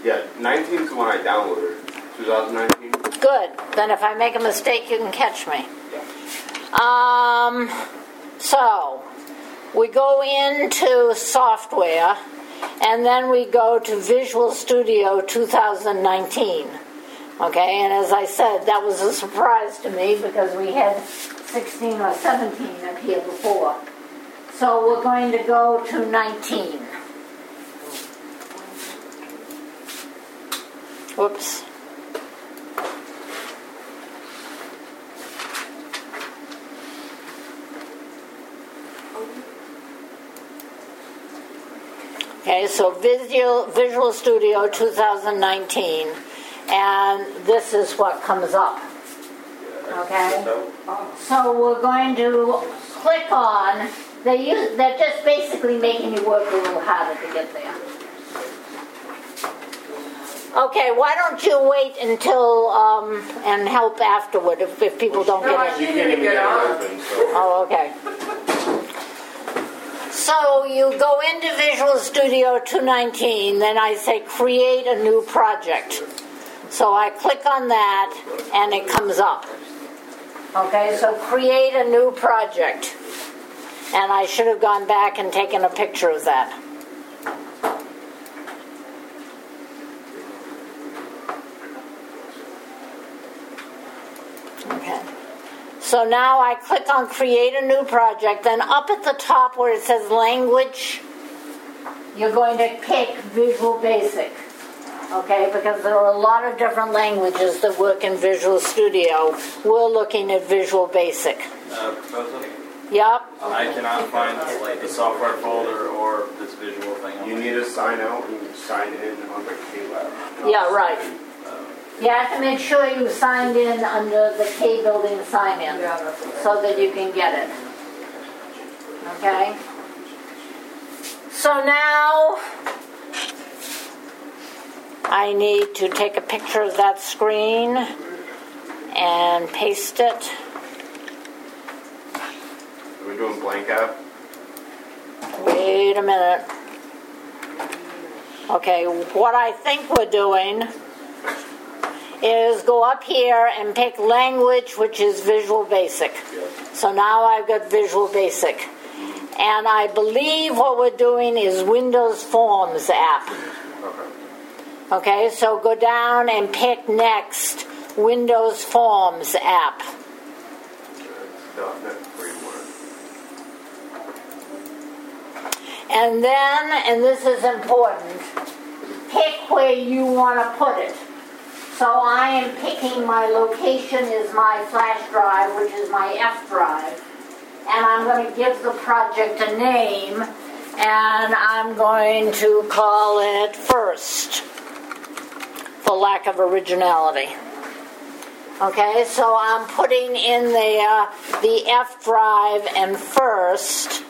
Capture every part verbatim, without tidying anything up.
Yeah, nineteen is the one I downloaded. twenty nineteen. Good. Then if I make a mistake, you can catch me. Um, so, we go into software, and then we go to Visual Studio twenty nineteen. Okay, and as I said, that was a surprise to me because we had sixteen or seventeen up here before. So we're going to go to nineteen. Whoops. Okay, so Visual, Visual Studio twenty nineteen, and this is what comes up. Okay, so we're going to click on. They use, they're just basically making you work a little harder to get there. Okay, why don't you wait until um, and help afterward if, if people don't No, get in. she didn't get on. Oh, okay. So you go into Visual Studio two nineteen, then I say create a new project. So I click on that and it comes up. Okay, so create a new project. And I should have gone back and taken a picture of that. Okay. So now I click on create a new project, then up at the top where it says language, you're going to pick Visual Basic. Okay, because there are a lot of different languages that work in Visual Studio. We're looking at Visual Basic. Uh, proposal? Yep. I cannot find like the software folder or this visual thing. You need to sign out and sign in on the K-Lab. Yeah, right. You have to make sure you signed in under the K building sign-in so that you can get it. Okay? So now I need to take a picture of that screen and paste it. Are we doing blank app? Wait a minute. Okay, what I think we're doing is go up here and pick language, which is Visual Basic. So now I've got Visual Basic. And I believe what we're doing is Windows Forms app. Okay. Okay, so go down and pick next, Windows Forms app. .NET framework. And then, and this is important, pick where you want to put it. So I am picking my location is my flash drive, which is my F drive. And I'm going to give the project a name, and I'm going to call it First, for lack of originality. Okay, so I'm putting in there the F drive and First.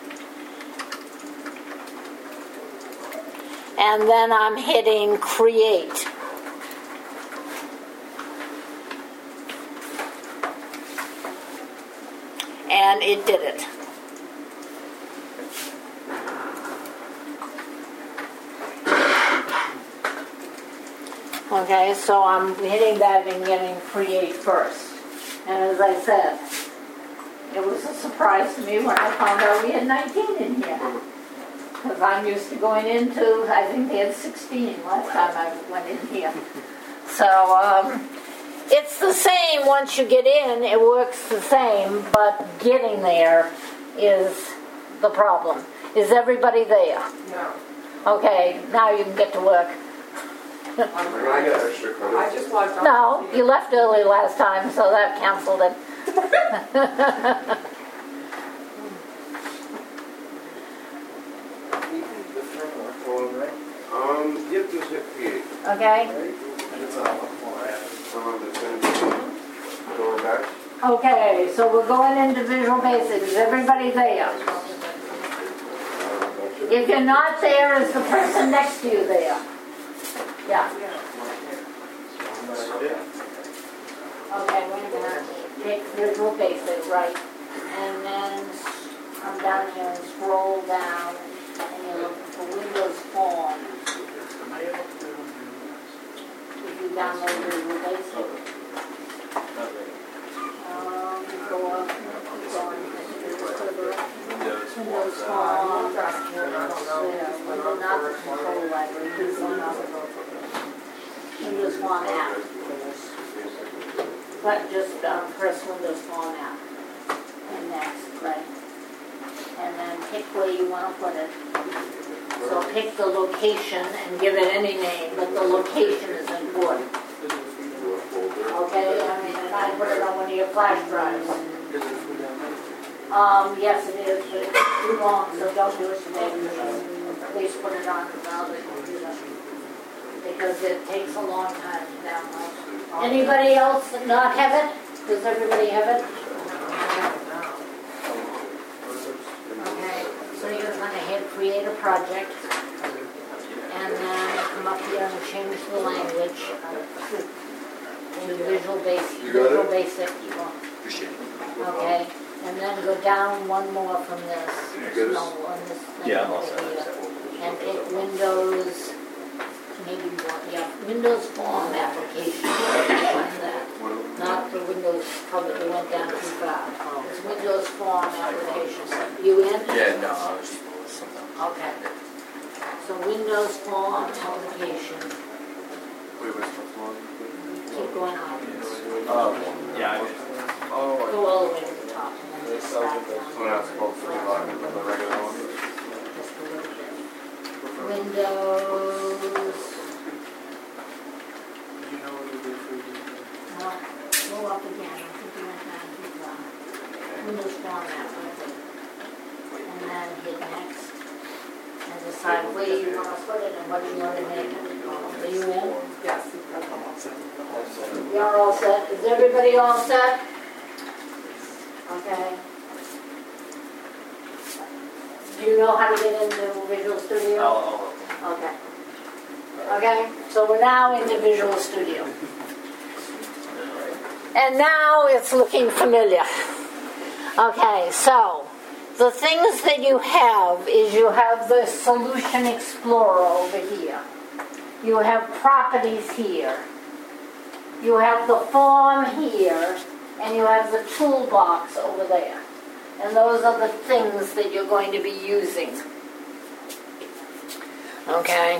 And then I'm hitting create. And it did it. Okay, so I'm hitting that and getting create first. And as I said, it was a surprise to me when I found out we had nineteen in here. Because I'm used to going into, I think they had sixteen last time I went in here. So, um, it's the same once you get in, it works the same, but getting there is the problem. Is everybody there? No. Okay, now you can get to work. I got extra credit. I just logged on. No, you left early last time, so that canceled it. Um, yep, just hit create. Okay? Um, it's going to be going back. Okay, so we're going into Visual Basic. Is everybody there? If you're not there, is the person next to you there? Yeah. Okay, wait a minute. Take Visual Basic, right. And then come down here and scroll down, and you look for Windows Forms. download Visual Basic. Um, go up, go on, Windows, Windows Phone, Windows, not the control library, this one up. Windows Phone app. But just um, press Windows Phone app. And next, right? And then pick where you want to put it. So pick the location and give it any name, but the location is important. Okay, I mean, and I put it on one of your flash drives. Um, yes, it is, but it's too long, so don't do it today. At least put it on another computer. Because it takes a long time to download. Anybody else not have it? Does everybody have it? Okay, so you're gonna hit create a project. And then come up here and change the language to Visual Basic. Visual Basic. Okay, and then go down one more from this. No, on this thing Yeah, I'm all over set. here. And pick Windows, maybe one, yeah, Windows Form application. Find that. Not the Windows cover that went down too far. It's Windows Form application. You in? Yeah, no, I was just something. Okay. So Windows Form application. Wait, what's the one? Keep going on. Oh, yeah, I just, Oh, Go all the way to the top and then just stop down. so now it's supposed to be logged into the regular one? Just a little bit. Windows. No, go up again. I think you went down too far. Windows Form app. And then hit next. And decide where you want to put it and what you want to make it. Are you in? Yes. You're all set? Is everybody all set? Okay. Do you know how to get into Visual Studio? I'll, I'll, Okay. Okay, so we're now in the Visual Studio. And now it's looking familiar. Okay, so the things that you have is you have the Solution Explorer over here. You have properties here. You have the form here, and you have the toolbox over there. And those are the things that you're going to be using. Okay?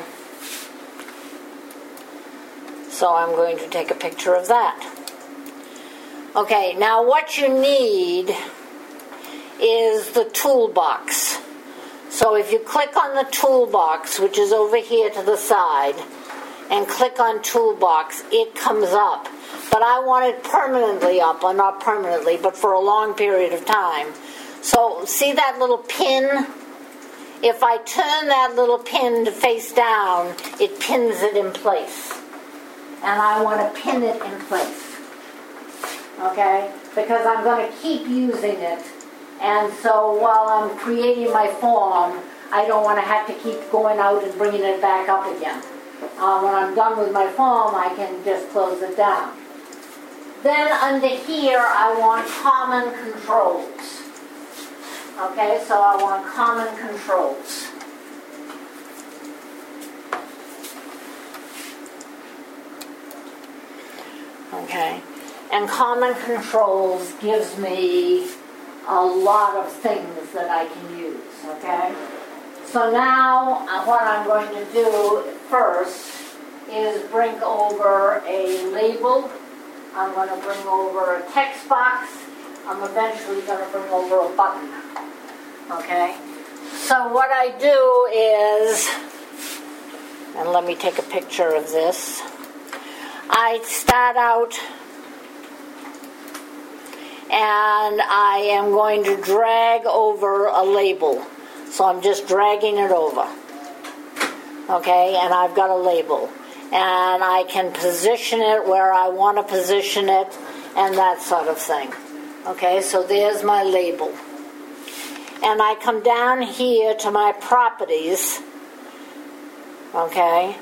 So I'm going to take a picture of that. Okay, now what you need is the toolbox. So if you click on the toolbox, which is over here to the side, and click on toolbox, it comes up. But I want it permanently up, or not permanently, but for a long period of time. So see that little pin? If I turn that little pin to face down, it pins it in place. And I want to pin it in place. Okay? Because I'm going to keep using it. And so while I'm creating my form, I don't want to have to keep going out and bringing it back up again. Uh, when I'm done with my form, I can just close it down. Then under here, I want common controls. Okay, so I want common controls. Okay, and common controls gives me a lot of things that I can use, okay? So now uh, what I'm going to do first is bring over a label. I'm going to bring over a text box. I'm eventually going to bring over a button, okay? So what I do is, and let me take a picture of this. I start out and I am going to drag over a label. So I'm just dragging it over. Okay, and I've got a label. And I can position it where I want to position it and that sort of thing. Okay, so there's my label. And I come down here to my properties. Okay.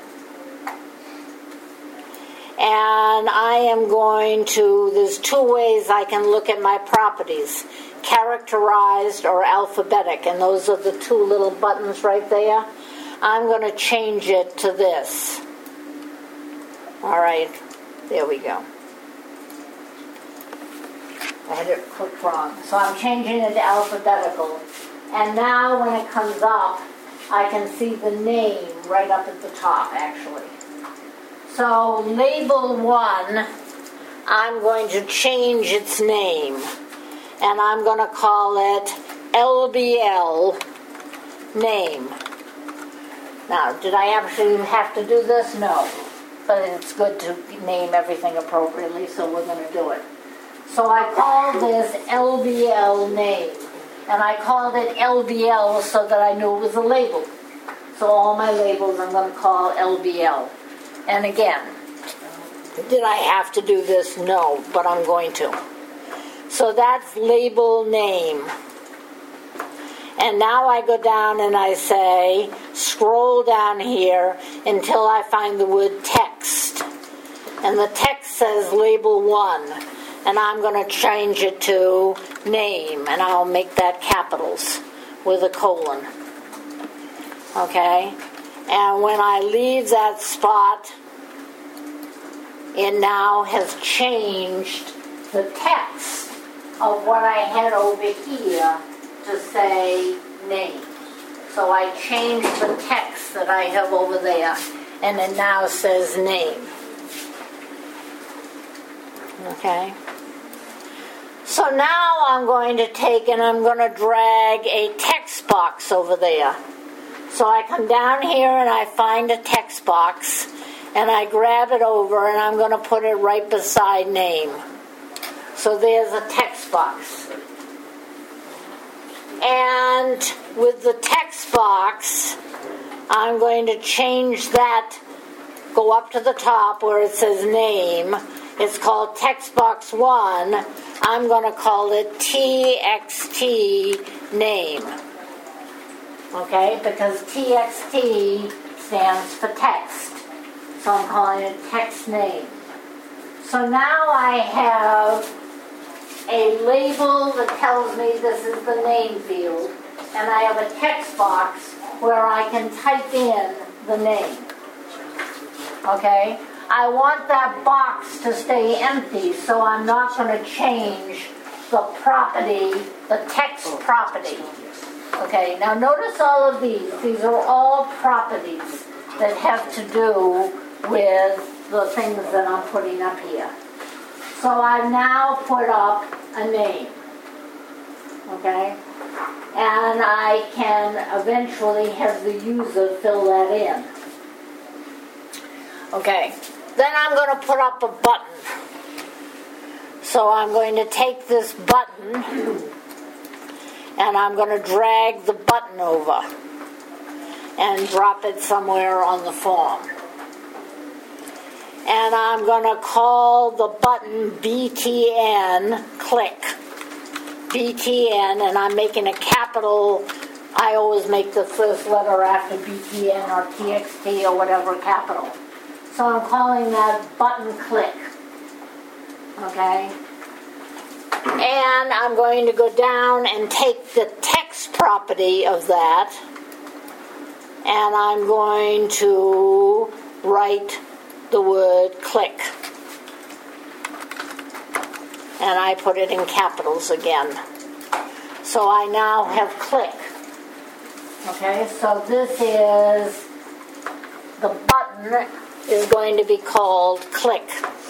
And I am going to, there's two ways I can look at my properties. Characterized or alphabetic. And those are the two little buttons right there. I'm going to change it to this. All right. There we go. I had it clicked wrong. So I'm changing it to alphabetical. And now when it comes up, I can see the name right up at the top, actually. So label one, I'm going to change its name. And I'm going to call it L B L name. Now, did I actually have to do this? No. But it's good to name everything appropriately, so we're going to do it. So I called this L B L name. And I called it L B L so that I knew it was a label. So all my labels I'm going to call L B L. And again, did I have to do this? No, but I'm going to. So that's label name. And now I go down and I say, scroll down here until I find the word text. And the text says label one. And I'm going to change it to name. And I'll make that capitals with a colon. Okay? And when I leave that spot, it now has changed the text of what I had over here to say name. So I changed the text that I have over there, and it now says name. Okay? So now I'm going to take and I'm going to drag a text box over there. So I come down here and I find a text box, and I grab it over and I'm going to put it right beside name. So there's a text box. And with the text box, I'm going to change that, go up to the top where it says name. It's called text box one. I'm going to call it T X T name. Okay, because T X T stands for text. So I'm calling it text name. So now I have a label that tells me this is the name field, and I have a text box where I can type in the name. Okay? I want that box to stay empty, so I'm not going to change the property, the text property. Okay, now notice all of these. These are all properties that have to do with the things that I'm putting up here. So I've now put up a name. Okay? And I can eventually have the user fill that in. Okay. Then I'm going to put up a button. So I'm going to take this button and I'm going to drag the button over and drop it somewhere on the form. And I'm going to call the button B T N click. B T N, and I'm making a capital. I always make the first letter after B T N or T X T or whatever capital. So I'm calling that button click. Okay? And I'm going to go down and take the text property of that, and I'm going to write the word click. And I put it in capitals again. So I now have click. Okay, so this is, the button is going to be called click.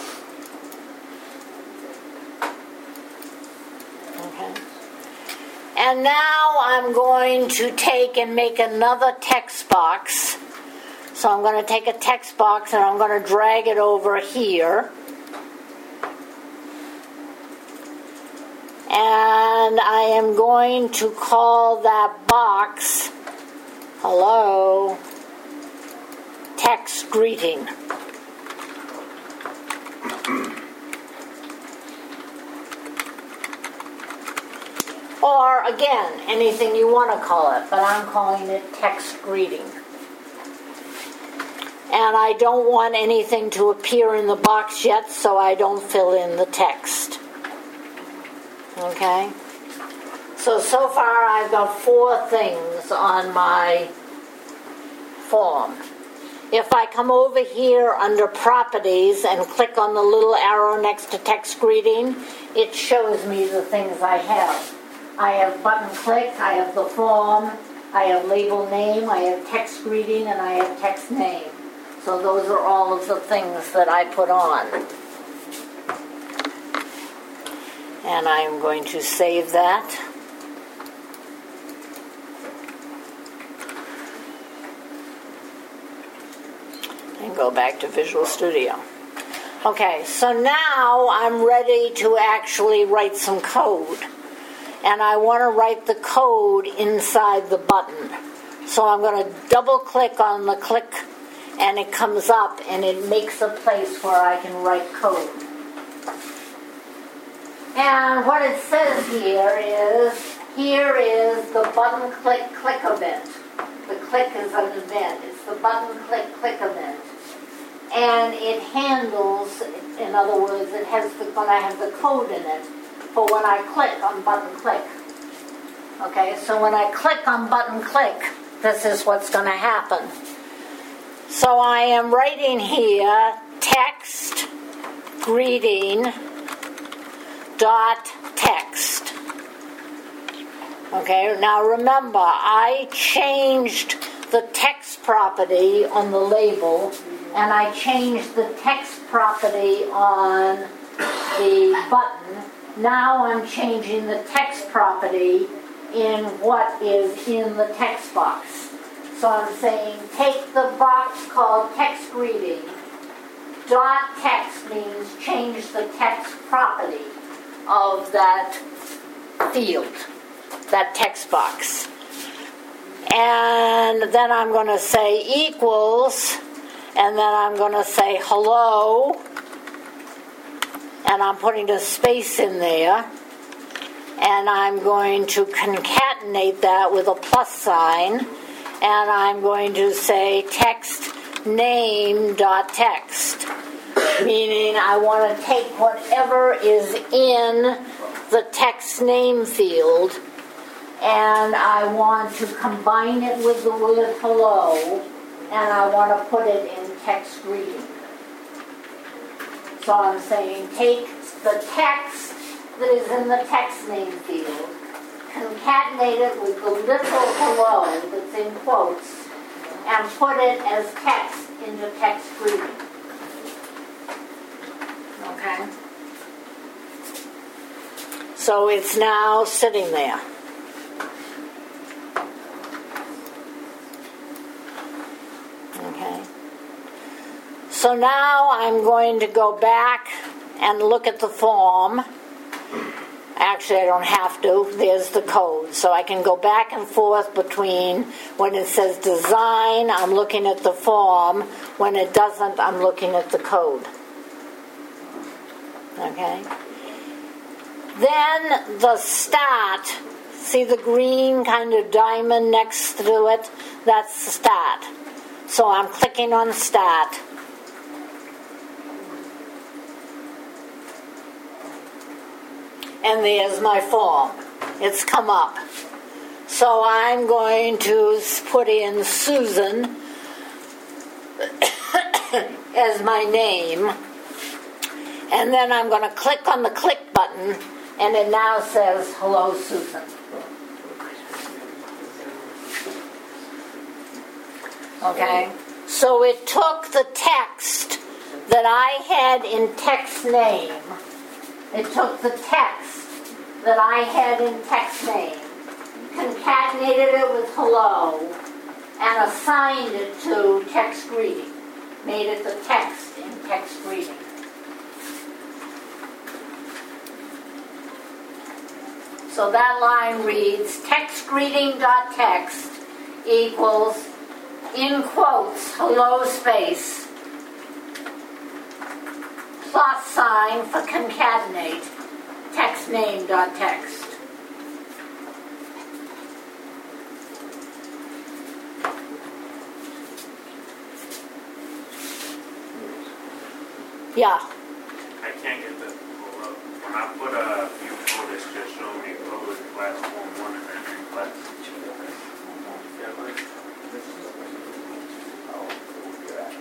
Okay. And now I'm going to take and make another text box. So I'm going to take a text box and I'm going to drag it over here. And I am going to call that box, hello, text greeting. Or, again, anything you want to call it, but I'm calling it text greeting. And I don't want anything to appear in the box yet, so I don't fill in the text. Okay? So, so far I've got four things on my form. if I come over here under properties and click on the little arrow next to text greeting, it shows me the things I have. I have button click, I have the form, I have label name, I have text greeting, and I have text name. So those are all of the things that I put on. And I'm going to save that. And go back to Visual Studio. Okay, so now I'm ready to actually write some code. And I want to write the code inside the button. So I'm going to double click on the click, and it comes up and it makes a place where I can write code. And what it says here is, here is the button click click event. The click is an event. It's the button click click event. And it handles, in other words, it has the, when I have the code in it for when I click on button click. Okay, so when I click on button click, this is what's going to happen. So I am writing here text greeting dot text. Okay, now remember, I changed the text property on the label, and I changed the text property on the button. Now I'm changing the text property in what is in the text box. So I'm saying take the box called text greeting. Dot text means change the text property of that field, that text box. And then I'm going to say equals, and then I'm going to say hello, and I'm putting a space in there, and I'm going to concatenate that with a plus sign, and I'm going to say text name dot text, meaning I want to take whatever is in the text name field, and I want to combine it with the word hello, and I want to put it in text greeting. So I'm saying take the text that is in the text name field, concatenate it with the little hello that's in quotes, and put it as text into text greeting. Okay? So it's now sitting there. Okay. So now I'm going to go back and look at the form. Actually, I don't have to. There's the code. So I can go back and forth between when it says design, I'm looking at the form. When it doesn't, I'm looking at the code. Okay? Then the start, see the green kind of diamond next to it? That's the start. So I'm clicking on start. And there's my form. It's come up. So I'm going to put in Susan as my name. And then I'm going to click on the click button, and it now says, hello, Susan. Okay? So it took the text that I had in text name. It took the text that I had in text name, concatenated it with hello, and assigned it to text greeting. Made it the text in text greeting. So that line reads text greeting dot text equals, in quotes, hello space, plus sign for concatenate, text name dot text. Yeah. I can't get that to pull up. When I put a view code, it's just showing me code class form one and then class two.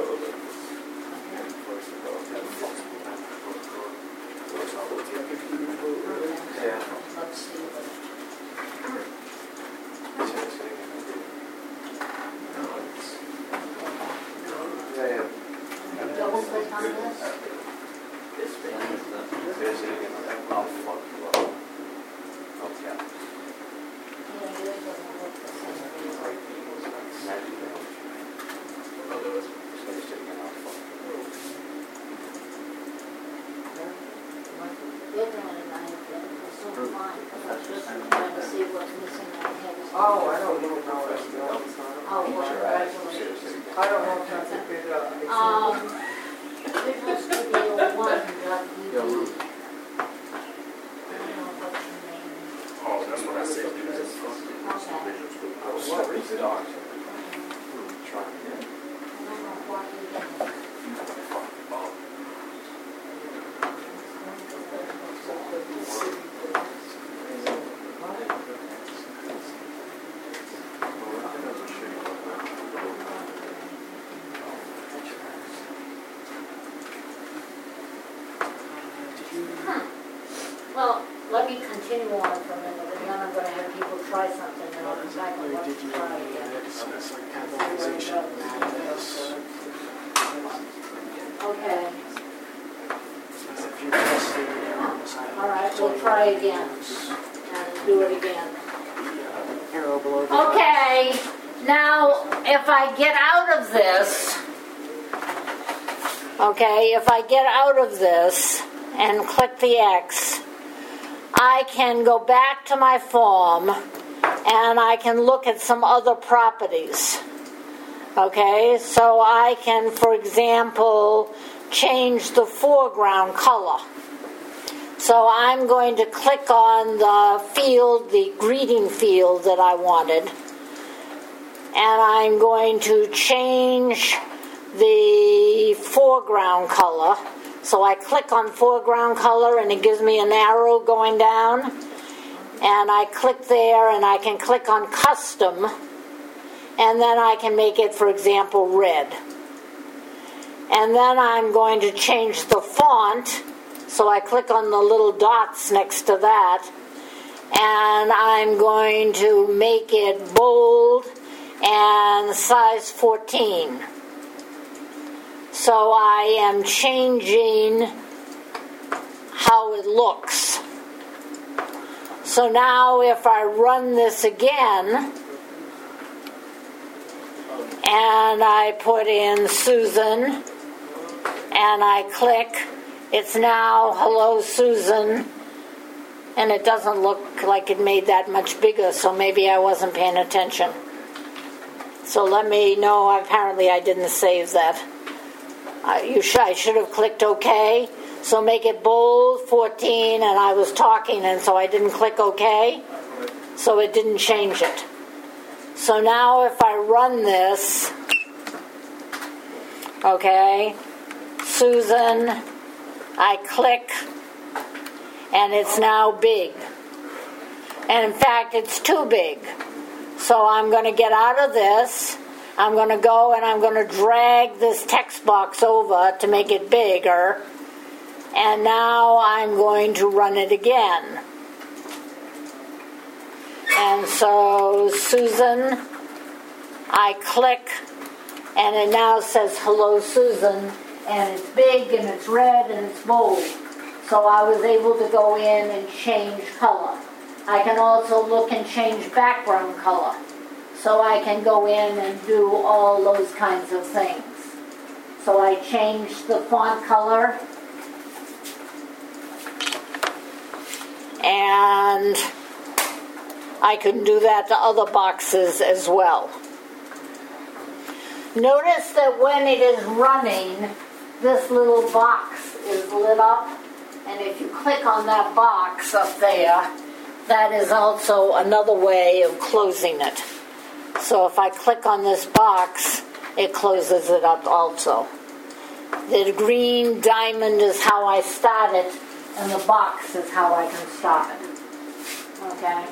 Yeah. Let's see what. Yeah, yeah. Double click on this. This thing is the, I'll fuck you up. Okay. Yeah, yours doesn't look the same. You're doing it nice, it's so fine, because I was just trying to see what's missing on here. Oh, I don't even know what it's doing. Oh, well, congratulations. I don't know if that's a good, uh, Um, Visual Studio One dot E D. I don't know what your name is. Oh, that's what I said. Okay. I was trying to read the doc. Trying I don't know what you did. Well, let me continue on for a minute, and then I'm gonna have people try something, and I'll come back and let them try again. Okay, all right, we'll try again, and do it again. arrow below the. Okay, now, if I get out of this, okay, if I get out of this and click the X, I can go back to my form and I can look at some other properties. Okay, so I can, for example, change the foreground color. So I'm going to click on the field, the greeting field that I wanted, and I'm going to change the foreground color. So I click on foreground color and it gives me an arrow going down, and I click there and I can click on custom, and then I can make it, for example, red. And then I'm going to change the font, so I click on the little dots next to that, and I'm going to make it bold and size fourteen. So I am changing how it looks. So now if I run this again, and I put in Susan, and I click, it's now hello Susan, and it doesn't look like it made that much bigger, so maybe I wasn't paying attention. So let me know, apparently I didn't save that. Uh, you sh- I should have clicked OK. So make it bold, fourteen, and I was talking, and so I didn't click OK. So it didn't change it. So now if I run this, okay, Susan, I click, and it's now big. And in fact, it's too big. So I'm going to get out of this. I'm going to go and I'm going to drag this text box over to make it bigger. And now I'm going to run it again. And so, Susan, I click, and it now says, hello, Susan, and it's big, and it's red, and it's bold. So I was able to go in and change color. I can also look and change background color. So I can go in and do all those kinds of things. So I changed the font color, and I can do that to other boxes as well. Notice that when it is running, this little box is lit up, and if you click on that box up there, that is also another way of closing it. So if I click on this box, it closes it up also. The green diamond is how I start it, and the box is how I can stop it. Okay?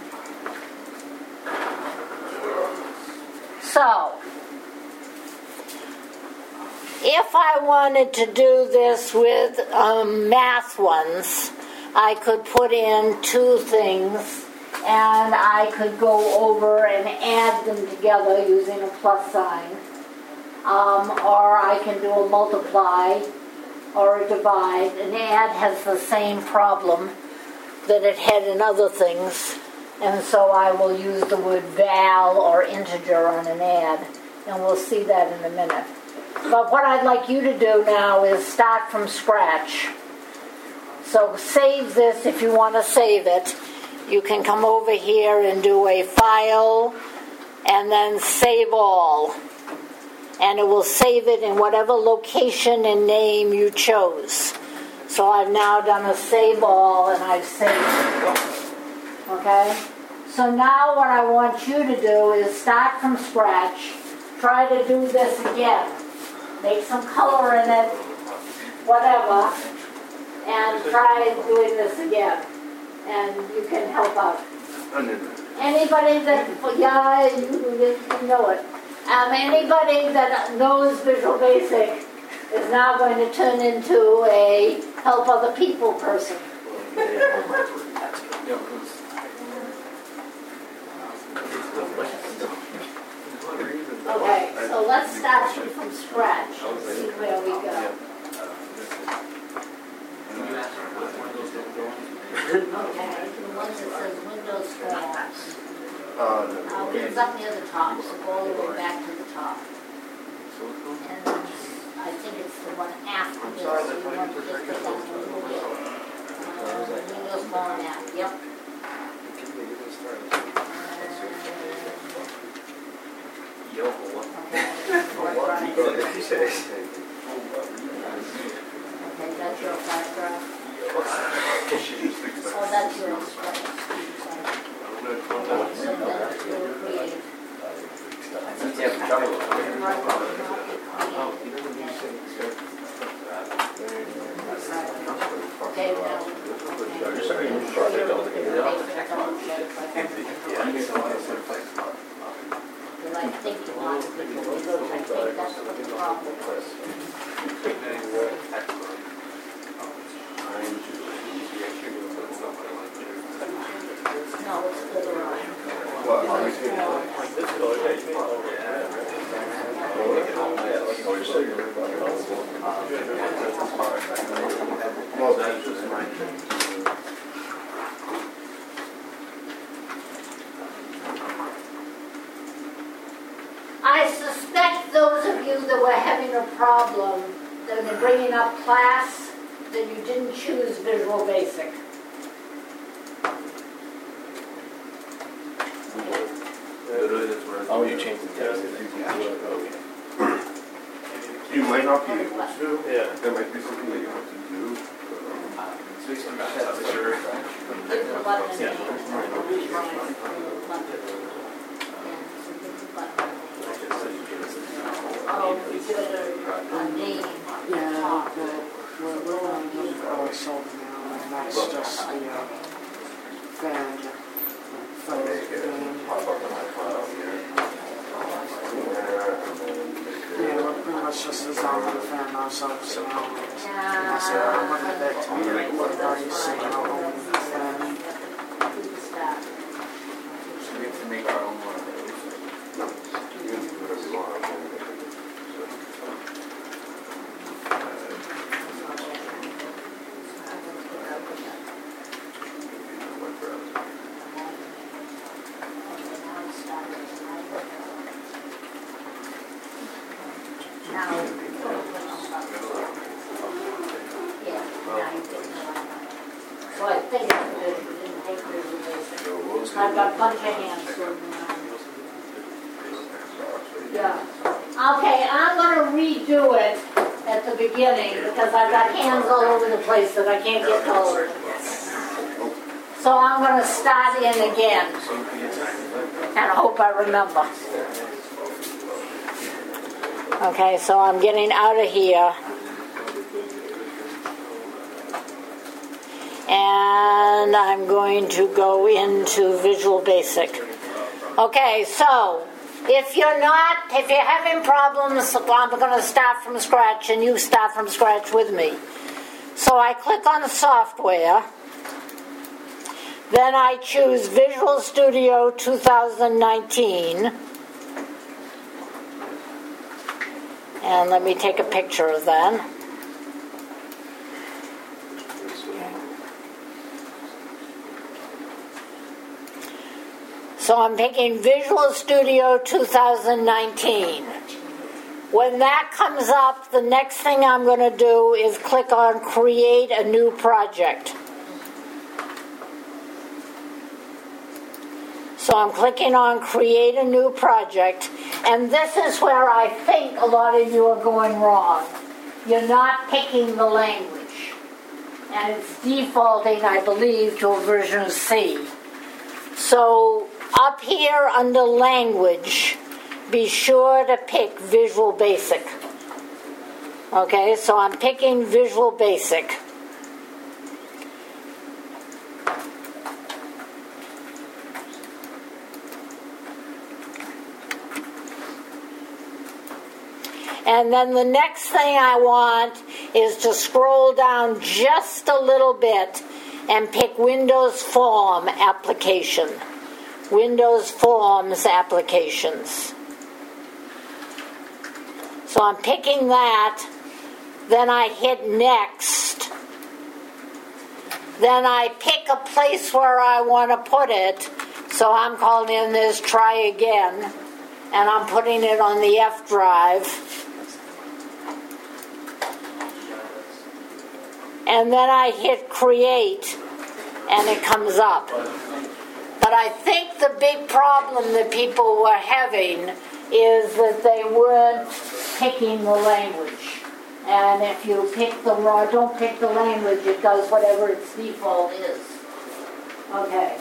So, if I wanted to do this with um, math ones, I could put in two things and I could go over and add them together using a plus sign. Um, or I can do a multiply or a divide. An add has the same problem that it had in other things, and so I will use the word val or integer on an add, and we'll see that in a minute. But what I'd like you to do now is start from scratch. So save this if you want to save it. You can come over here and do a file and then save all. And it will save it in whatever location and name you chose. So I've now done a save all and I've saved it. Okay? So now what I want you to do is start from scratch. Try to do this again. Make some color in it, whatever, and try doing this again. And you can help out. Anybody that, yeah, you, you know it. Um, anybody that knows Visual Basic is now going to turn into a help other people person. Okay, so let's start you from scratch and see where we go. Okay, the one that says Windows Forms. Uh, it's up near the top, so go all the way back to the top. And then I think it's the one after this, so you want to just go down a little bit. Uh, Windows Form app, yep. Okay, that's your flash drive. Oh, that's yours. Okay, now. Because I think you want to put the windows, I think that's what the problem is. No, it's the garage. Well, that's just mine. I suspect those of you that were having a problem, that are bringing up class, that you didn't choose Visual Basic. Oh, you changed the text. You might not be able to. Yeah. There might be something that you have to do. Hit the button and Yeah. Oh, you put a, a name on the Yeah, top. the, we're, we're on the uh, sold now, and that's just the, uh, fan, fan, yeah, we're pretty much just designed the fan ourselves now. And I said, I'm looking at that to me, like, what are you saying, our own fan? We have to make our own one. So I think it's good. We didn't take Visual Basic. I've got a bunch of hands floating around. Yeah. Okay, I'm going to redo it at the beginning because I've got hands all over the place that I can't get to. So I'm going to start in again. And I hope I remember. Okay, so I'm getting out of here. And I'm going to go into Visual Basic. Okay, so If you're not, if you're having problems, I'm going to start from scratch and you start from scratch with me. So I click on software. Then I choose Visual Studio two thousand nineteen. And let me take a picture of that. So I'm picking Visual Studio two thousand nineteen. When that comes up, the next thing I'm going to do is click on Create a New Project. So I'm clicking on Create a New Project, and this is where I think a lot of you are going wrong. You're not picking the language, and it's defaulting, I believe, to a version of C. So up here under Language, be sure to pick Visual Basic. Okay, so I'm picking Visual Basic. And then the next thing I want is to scroll down just a little bit and pick Windows Form Application. Windows Forms Applications. So I'm picking that. Then I hit Next. Then I pick a place where I want to put it. So I'm calling in this Try Again. And I'm putting it on the F drive. And then I hit Create, and it comes up. But I think the big problem that people were having is that they weren't picking the language. And if you pick the raw, don't pick the language, it does whatever its default is. Okay.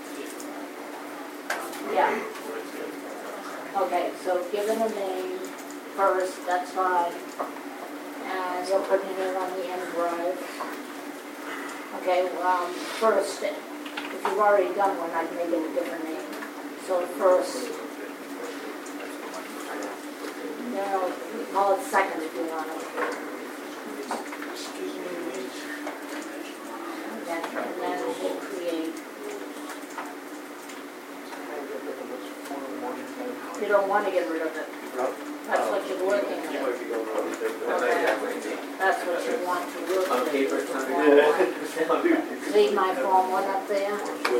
Yeah. Okay, so give it a name first, that's fine. And you're putting it on the end drive. Okay, um, first, if you've already done one, I can make it a different name. So first, no, we call it second if you want it. And then, and then we'll create. You don't want to get rid of it. That's what you're working with. Okay. That's what you want to work On with. paper, it's not good. See my form one up there?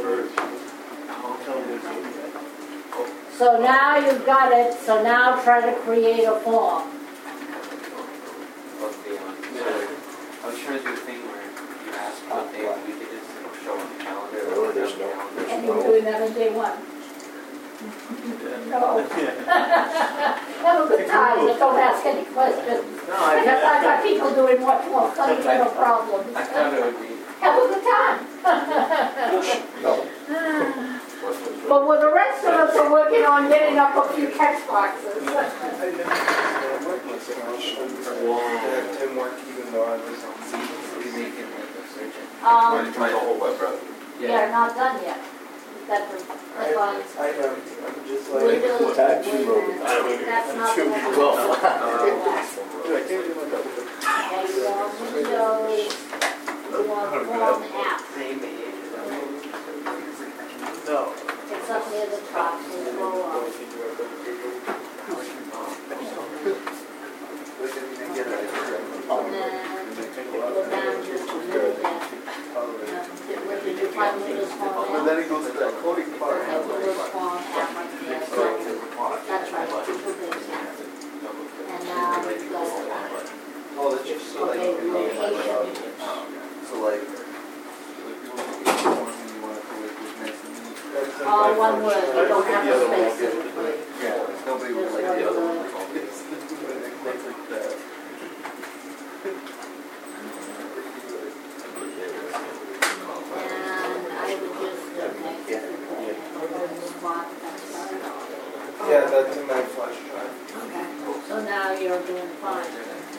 So now you've got it, so now try to create a form. I was trying to do a thing where you ask what day of the week it is, and it'll show on the calendar. Oh, there's no- And you're doing that on day one. No. Have a good time, just don't ask any questions. No, I Because I've got people doing much more fundamental problems. I thought it would be. Have a good time. But with the rest of us are working on getting up a few text boxes. I never worked with They had Tim work even though I was on Z. We make it like a search engine. Um, Trying to hold web browser. they're not done yet. That's the, I, that's why. I know, I'm just like. Windows, Tattoo wait a road. minute. That's not the one. Well, Okay, I can't do my double. you want Windows, you want Form app. Same age. No. It's up near the top, so scroll up. And then go down just a little bit. What did you find Windows Form But app? then it goes to that coding part. Okay, Windows Form app right there. So that's right, you put this in. And now we've got that. Oh, that's just so like. Okay, location. So like. All one word, you don't have to space it between. Yeah, nobody would like the other one. It's like that. And I would just, okay. Spot, that's fine. Yeah, that's in my flash drive. Okay, so now you're doing fine.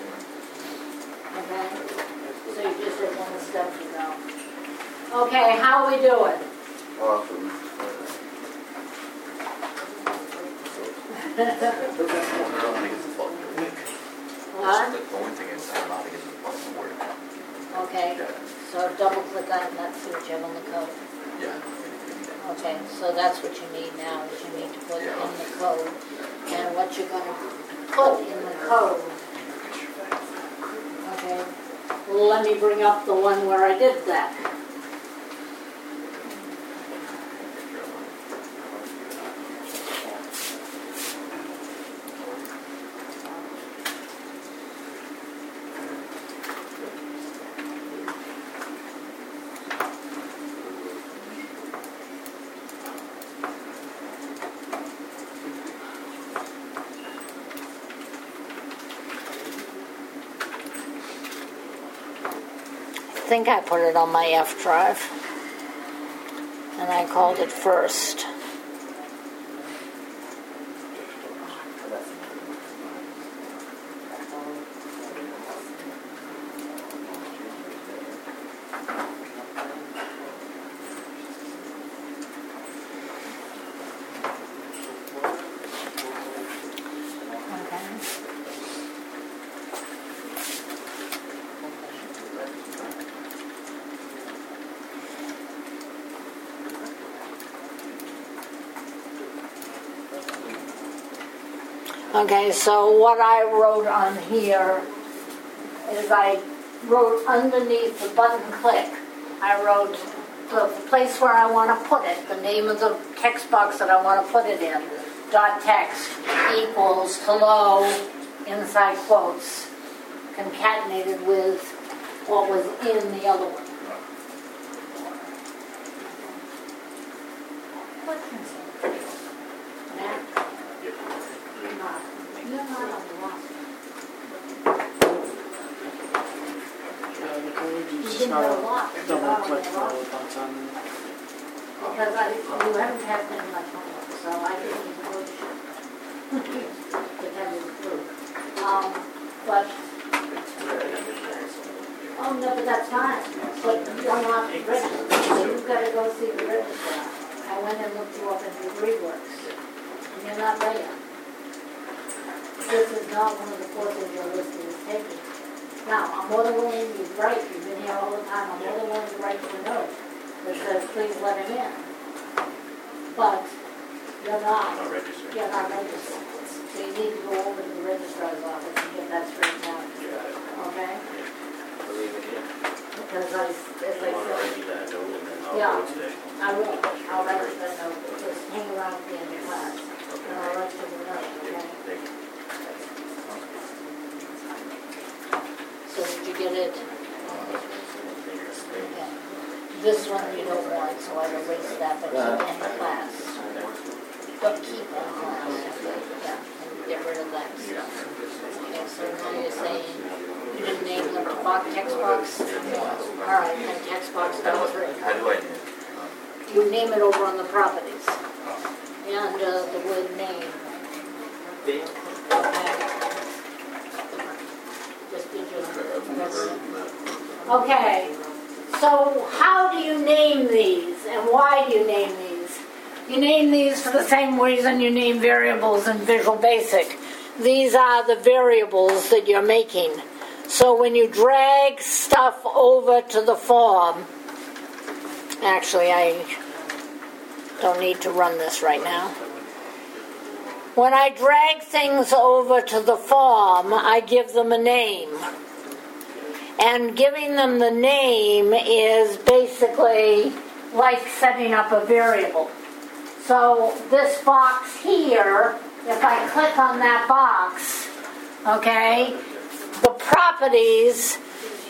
Okay, so you just did one step to go. Okay, how are we doing? Awesome. don't think it's a fucking work. Huh? The only thing is, I don't think it's a fucking work. Okay, so double click on it and that's what you have on the code. Yeah. Okay, so that's what you need now, is you need to put in the code. And what you're gonna put in the code. Okay, let me bring up the one where I did that. I think I put it on my F drive, and I called it first. Okay, so what I wrote on here is I wrote underneath the button click, I wrote the place where I want to put it, the name of the text box that I want to put it in, dot text equals hello, inside quotes, concatenated with what was in the other one. What can I say? Matt? You're not on the wrong. Yeah, the code, you You just didn't know gotta what. double click the button. Because I, you haven't passed any much homework, so I didn't even go to to tell you the truth. Um, but, oh, no, but that's fine. But you don't have to register, so you've got to go see the registrar. I went and looked you up in the ReWorks, and you're not there. This is not one of the courses your listing is taking. Now, I'm more than willing, you're right, you've been here all the time, I'm more than willing to write you a note that says, please let him in. But you're not, Not registered. you're not registered. So you need to go over to the registrar's office and get that straightened out, okay? Because I, as I said, yeah, I will, I'll write you that note, just hang around at the end of class, and I'll write you the note, okay? So did you get it? Okay. This one you don't want, so I'll erase that, but keep in class. But keep in class. Yeah, and get rid of that stuff. Okay, so now you're saying you didn't name the box, text box? All right, then text box number three. How do I do it? You name it over on the properties. And uh, the word name. Okay. Just did your, okay, so how do you name these and why do you name these? You name these for the same reason you name variables in Visual Basic. These are the variables that you're making. So when you drag stuff over to the form, actually I don't need to run this right now. When I drag things over to the form, I give them a name. And giving them the name is basically like setting up a variable. So this box here, if I click on that box, okay, the properties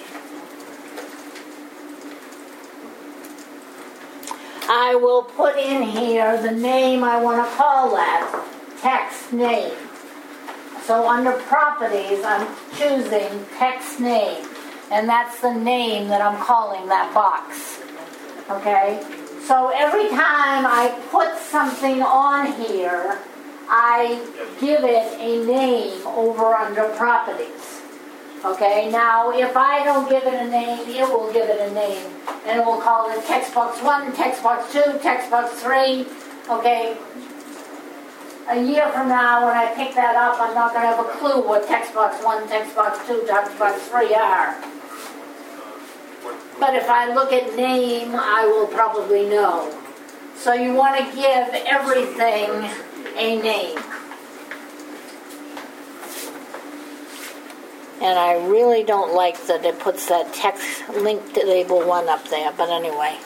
I will put in here the name I want to call that. Text name. So under properties, I'm choosing text name, and that's the name that I'm calling that box. Okay? So every time I put something on here, I give it a name over under properties. Okay? Now, if I don't give it a name, it will give it a name, and it will call it text box one, text box two, text box three. Okay? a year from now, when I pick that up, I'm not gonna have a clue what text box one, text box two, text box three are. But if I look at name, I will probably know. So you want to give everything a name. And I really don't like that it puts that text link to label one up there, but anyway.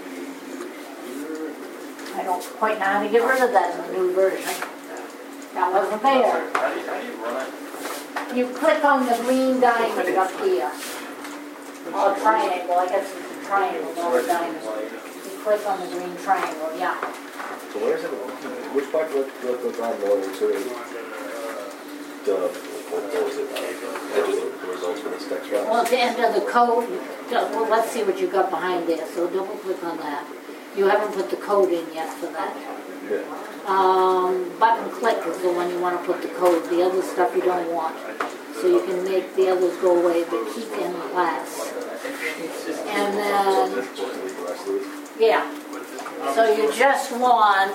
I don't quite know how to get rid of that in the new version. That wasn't there. How do you, how do you run it? You click on the green diamond up here. Or triangle, I guess it's a triangle, not a diamond. You click on the green triangle, yeah. So where's it, which part do I click on in order to, the, what was it, enter the results for this text box? Well, to enter the code, well, let's see what you got behind there, so double click on that. You haven't put the code in yet for that. Yeah. Um, button click is the one you want to put the code, the other stuff you don't want. So you can make the others go away, but keep in class. And then, yeah. So you just want,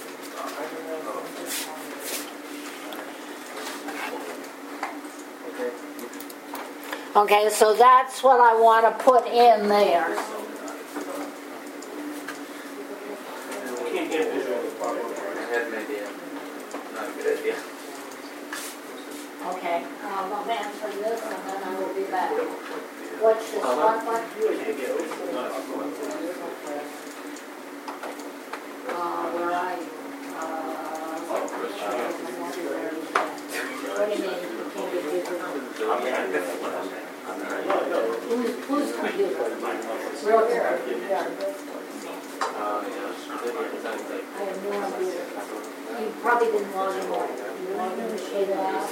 okay, so that's what I want to put in there. Can't get visual. I had an idea. Not a good idea. Okay, um, I'll answer this and then I will be back. What's this one? Uh, where are you? Uh, what do you mean, you can't get visual? Who's, who's computer? Real computer, yeah. I have no idea. You probably didn't log in right. You want to shade it out?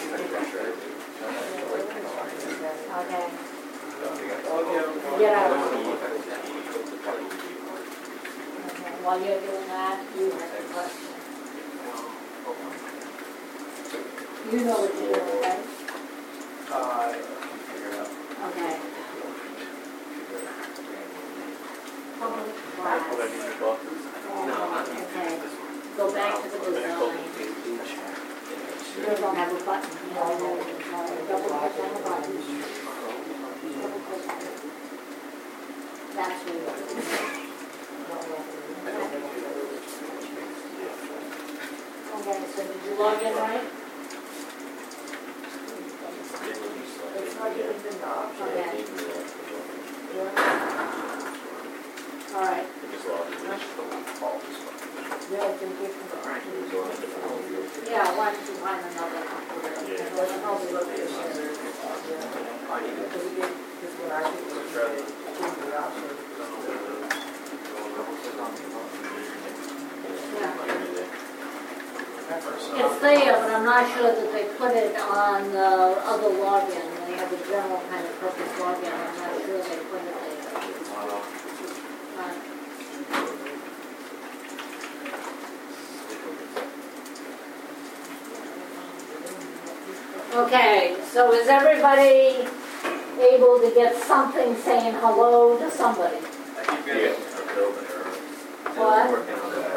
Okay. Get out. Okay, while you're doing that, you have a question. You know what you're doing, right? Uh, Okay. Public class. Okay. Go back to the design. You don't have a button. You know, double click on the button. Double click on it. That's what it is. Okay, so did you log in right? Okay. All right. Yeah, why don't you find another computer? It's there, but I'm not sure that they put it on the other login. They have a general kind of purpose login. I'm not sure they put it there. Okay, so is everybody able to get something saying hello to somebody? I keep getting a building or. What? Working on that.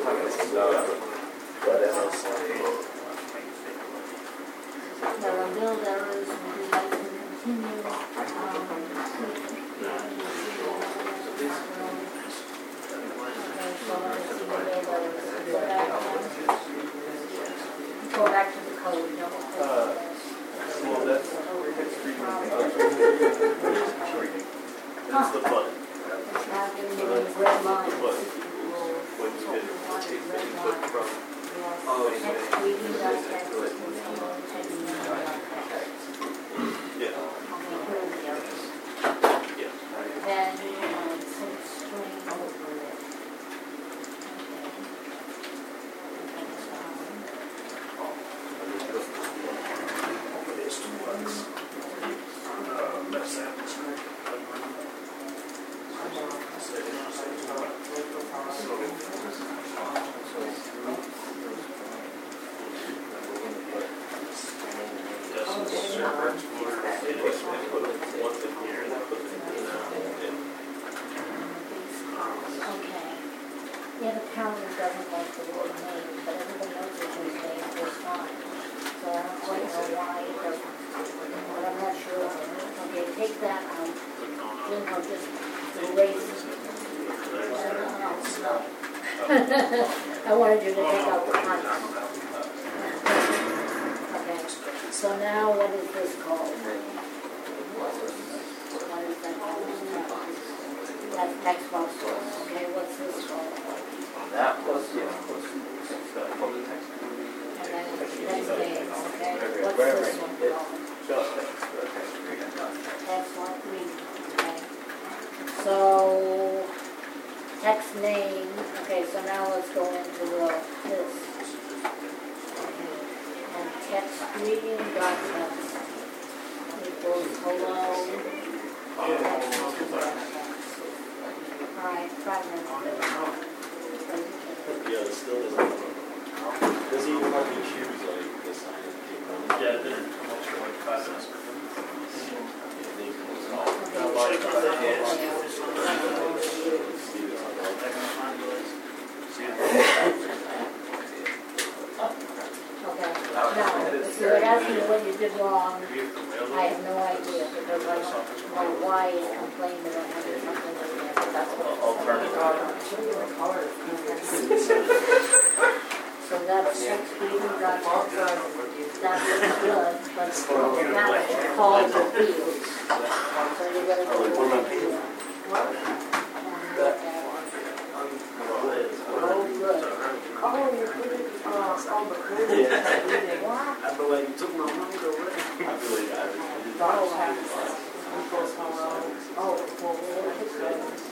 There are build errors, would you like to continue? Go back to the code, double click on this. well, that's, Huh. the button. It's not giving me any red lines. What's good? Red lines. Oh, Next week, you guys have to continue taking them out. Yeah. Then, um, some string over it. Okay. Yeah, the calendar doesn't like the word name, but everybody else is using I'll just erase it. I wanted you to take out the punch. Okay, so now what is this called? What is that called? That's text box. Okay, what's this called? That plus, yeah, plus, it's the public text. And then that's names, okay? What's this one called? Just text, the text read and dot text. Text one, three, okay. So, text name, okay, so now let's go into the, this. Okay. And text reading dot text equals hello. Alright, five minutes. Yeah, it still doesn't. Does he even let me choose like the sign of the paper? Yeah, it didn't come up for like five minutes. Okay, now, if you had asked me what you did wrong, I have no idea, because I don't know why you complained about having something in there, but that's what so that's text reading dot text. That looks good, but now it's called the fields. So you gotta go over here. And look at it. Oh, good. Oh, you put it, uh, on the credit. What? I feel like you took my money already. I feel like I did Oh, not. oh, well, we'll fix that.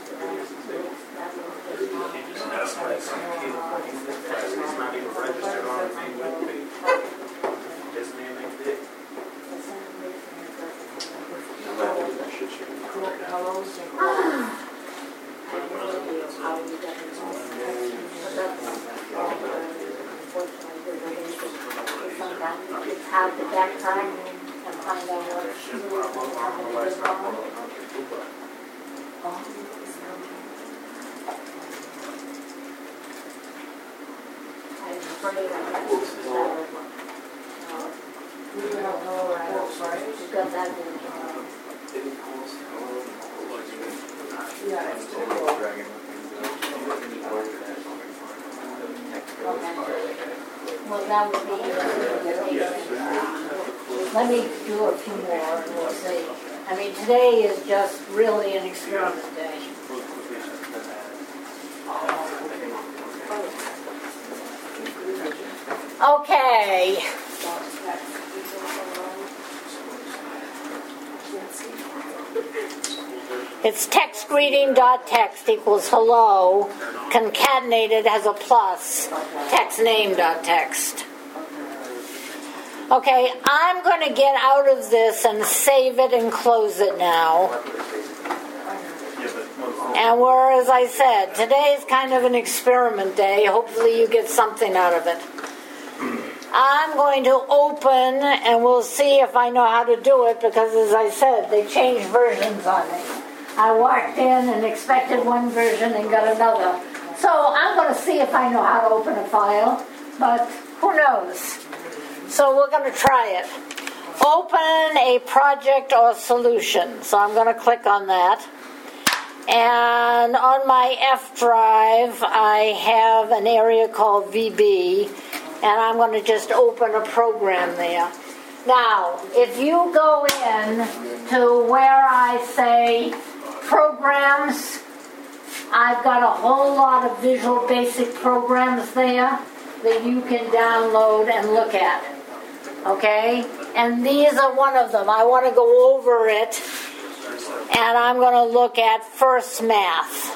It's not even registered on the main webpage. His name ain't it. Hello, Sometimes you just have the backtrack and find out what really is wrong. I'm afraid I have to do that. You don't know, right? You got that in uh, yeah, it's well, that would be your let me do a few more and we'll see. I mean, today is just really an experiment day. Okay. It's text greeting dot text equals hello, concatenated as a plus, text name dot text. Okay, I'm going to get out of this and save it and close it now. And we're, as I said, today is kind of an experiment day. Hopefully you get something out of it. I'm going to open and we'll see if I know how to do it because, as I said, they changed versions on me. I walked in and expected one version and got another. So I'm going to see if I know how to open a file, but who knows? So we're going to try it. Open a project or solution. So I'm going to click on that. And on my F drive, I have an area called V B, and I'm going to just open a program there. Now, if you go in to where I say programs, I've got a whole lot of Visual Basic programs there that you can download and look at. Okay? And these are one of them. I want to go over it, and I'm going to look at First Math.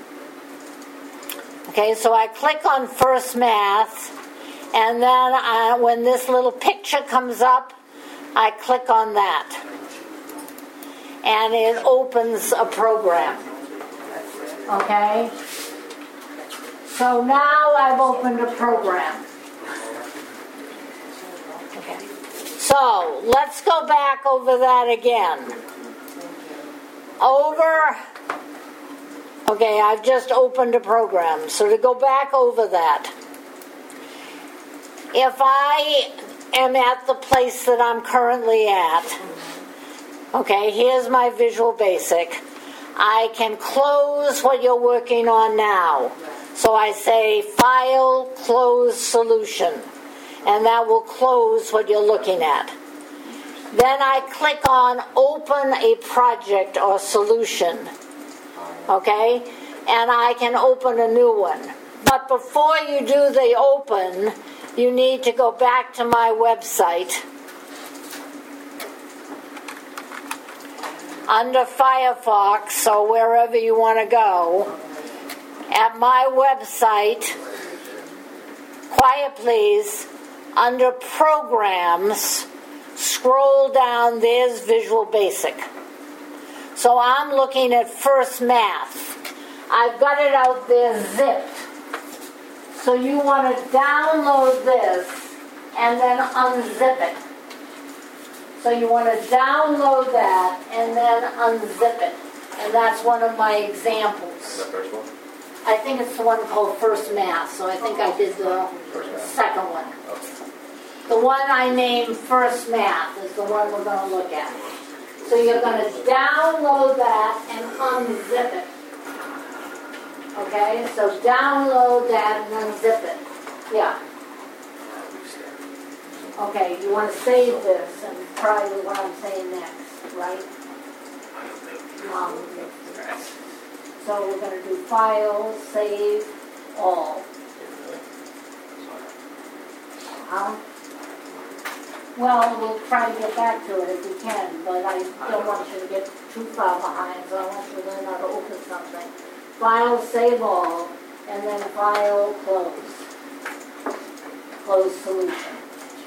Okay, so I click on First Math, and then I, when this little picture comes up, I click on that. And it opens a program. Okay? So now I've opened a program. Okay. So let's go back over that again. Over. Okay, I've just opened a program. So to go back over that, if I am at the place that I'm currently at, okay, here's my Visual Basic. I can close what you're working on now. So I say File, Close Solution, and that will close what you're looking at. Then I click on Open a Project or Solution, okay? And I can open a new one. But before you do the open, you need to go back to my website. Under Firefox, or wherever you want to go, at my website, quiet please, under Programs, scroll down, there's Visual Basic. So I'm looking at First Math. I've got it out there zipped. So you want to download this and then unzip it. So you want to download that and then unzip it. And that's one of my examples. The first one? I think it's the one called First Math, so I think I did the second one. Okay. The one I named First Math is the one we're going to look at. So you're going to download that and unzip it. Okay, so download that and unzip it. Yeah. Okay, you want to save this and try what I'm saying next, right? Um, so we're going to do File, Save, All. Huh? Well, we'll try to get back to it if we can, but I don't want you to get too far behind, so I want you to learn how to open something. File, Save All, and then File, Close. Close Solution.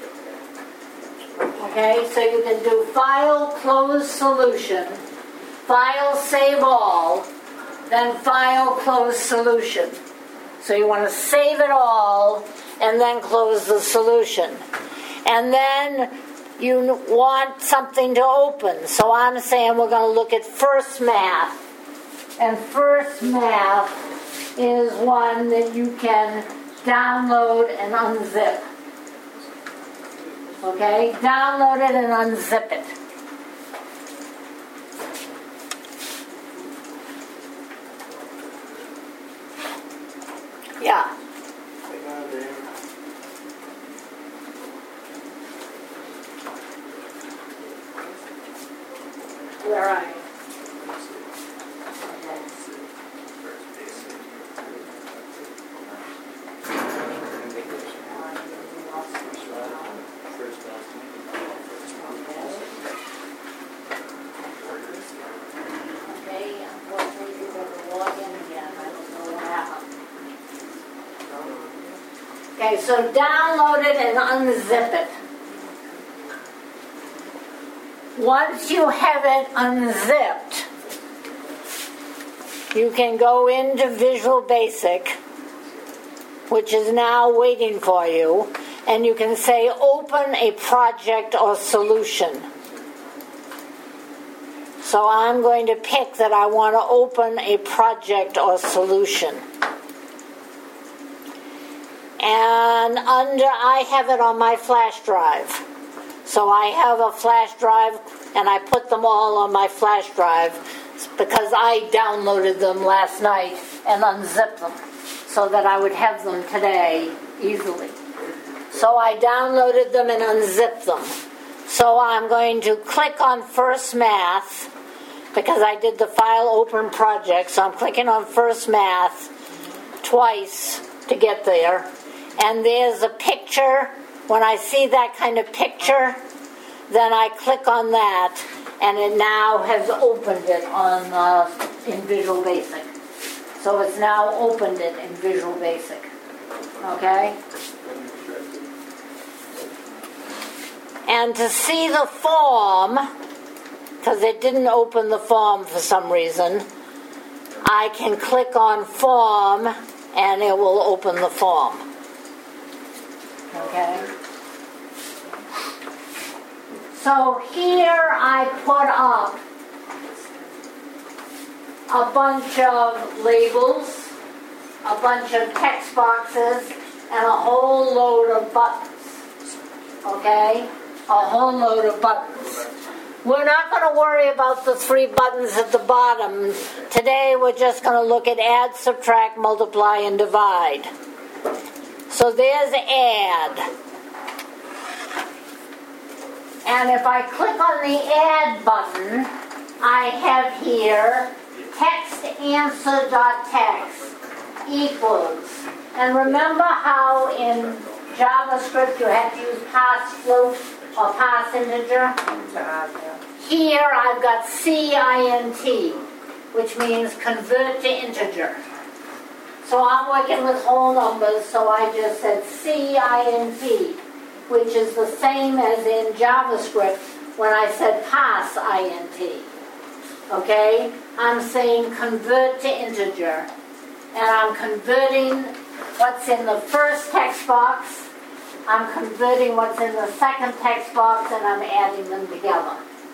Okay, so you can do File, Close Solution, File, Save All, then File, Close Solution. So you want to save it all and then close the solution. And then you want something to open. So I'm saying we're going to look at First Math. And First Math is one that you can download and unzip. Okay? Download it and unzip it. Yeah. Where are you? Okay, so download it and unzip it. Once you have it unzipped, you can go into Visual Basic, which is now waiting for you, and you can say Open a Project or Solution. So I'm going to pick that I want to open a project or solution. And under, I have it on my flash drive. So I have a flash drive, and I put them all on my flash drive because I downloaded them last night and unzipped them so that I would have them today easily. So I downloaded them and unzipped them. So I'm going to click on First Math because I did the File Open Project. So I'm clicking on First Math twice to get there. And there's a picture. When I see that kind of picture, then I click on that, and it now has opened it on uh, in Visual Basic. So it's now opened it in Visual Basic. Okay? And to see the form, because it didn't open the form for some reason, I can click on Form, and it will open the form. Okay? So here I put up a bunch of labels, a bunch of text boxes, and a whole load of buttons. Okay? A whole load of buttons. We're not going to worry about the three buttons at the bottom. Today we're just going to look at add, subtract, multiply, and divide. So there's add. And if I click on the add button, I have here text answer.text equals. And remember how in JavaScript you have to use parse float or parse integer? Here I've got C I N T, which means convert to integer. So I'm working with whole numbers, so I just said C I N T, which is the same as in JavaScript when I said parse I N T. Okay? I'm saying convert to integer. And I'm converting what's in the first text box, I'm converting what's in the second text box, and I'm adding them together.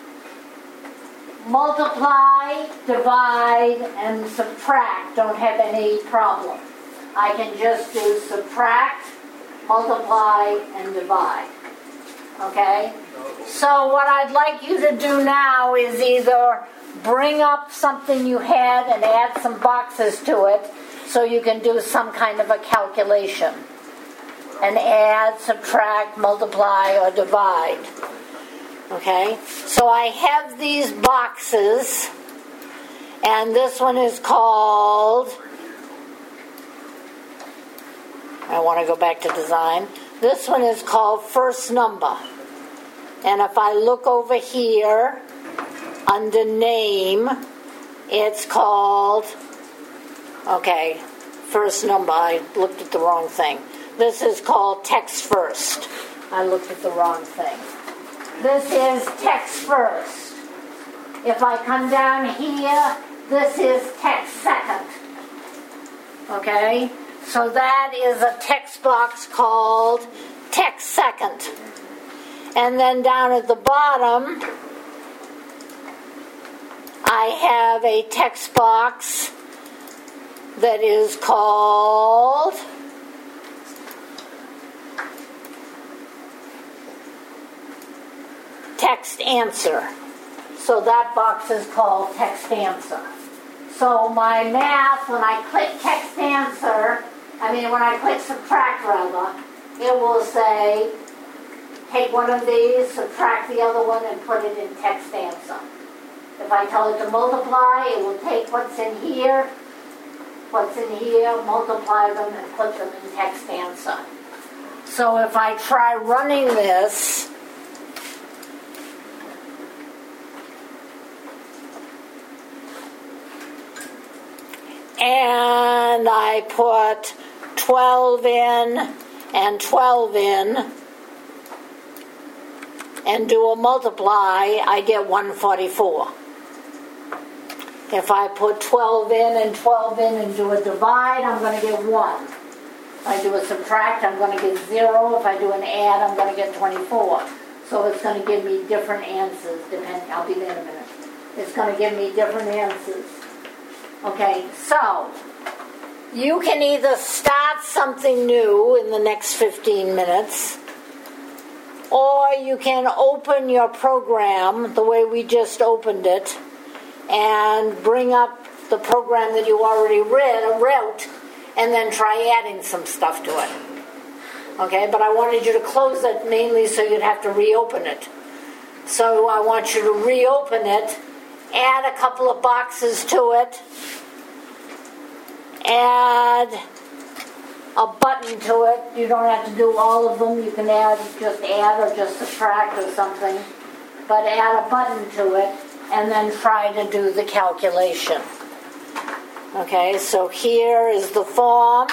Multiply, divide, and subtract don't have any problem. I can just do subtract, multiply, and divide. Okay? So what I'd like you to do now is either bring up something you had and add some boxes to it so you can do some kind of a calculation. And add, subtract, multiply, or divide. Okay? So I have these boxes, and this one is called, I want to go back to design. This one is called first number. And if I look over here, under name, it's called, okay, first number. I looked at the wrong thing. This is called text first. I looked at the wrong thing. This is text first. If I come down here, this is text second. Okay? So that is a text box called text second. And then down at the bottom, I have a text box that is called text answer. So that box is called text answer. So my math, when I click text answer, I mean when I click subtract rather, it will say take one of these, subtract the other one, and put it in text answer. If I tell it to multiply, it will take what's in here, what's in here, multiply them, and put them in text answer. So if I try running this, and I put twelve in and twelve in, and do a multiply, I get one forty-four. If I put twelve in and twelve in and do a divide, I'm going to get one. If I do a subtract, I'm going to get zero. If I do an add, I'm going to get twenty-four. So it's going to give me different answers, depending, I'll be there in a minute. It's going to give me different answers. Okay, so you can either start something new in the next fifteen minutes, or you can open your program the way we just opened it and bring up the program that you already read, wrote, and then try adding some stuff to it. Okay, but I wanted you to close it mainly so you'd have to reopen it. So I want you to reopen it, add a couple of boxes to it, add a button to it. You don't have to do all of them. You can add, just add or just subtract or something. But add a button to it and then try to do the calculation. Okay, so here is the form.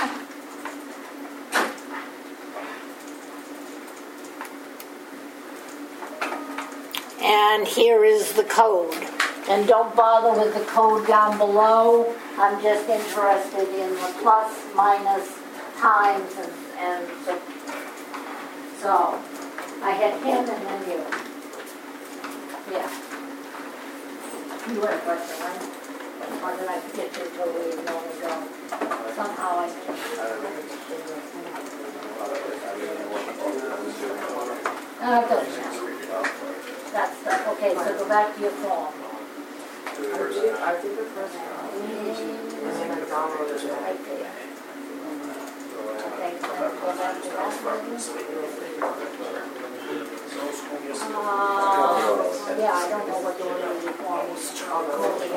And here is the code. And don't bother with the code down below. I'm just interested in the plus, minus, times, and, and so, so I had him and then you. Yeah. You had a question, right? Or did I forget you totally a moment ago? Somehow I did. Uh, good. That's the, okay, Okay, so go back to your form. I did, I did the first one. And then I downloaded it. Right there. Okay, so then go back to that one. Uh, yeah, I don't know what the order of your form is. I'll call it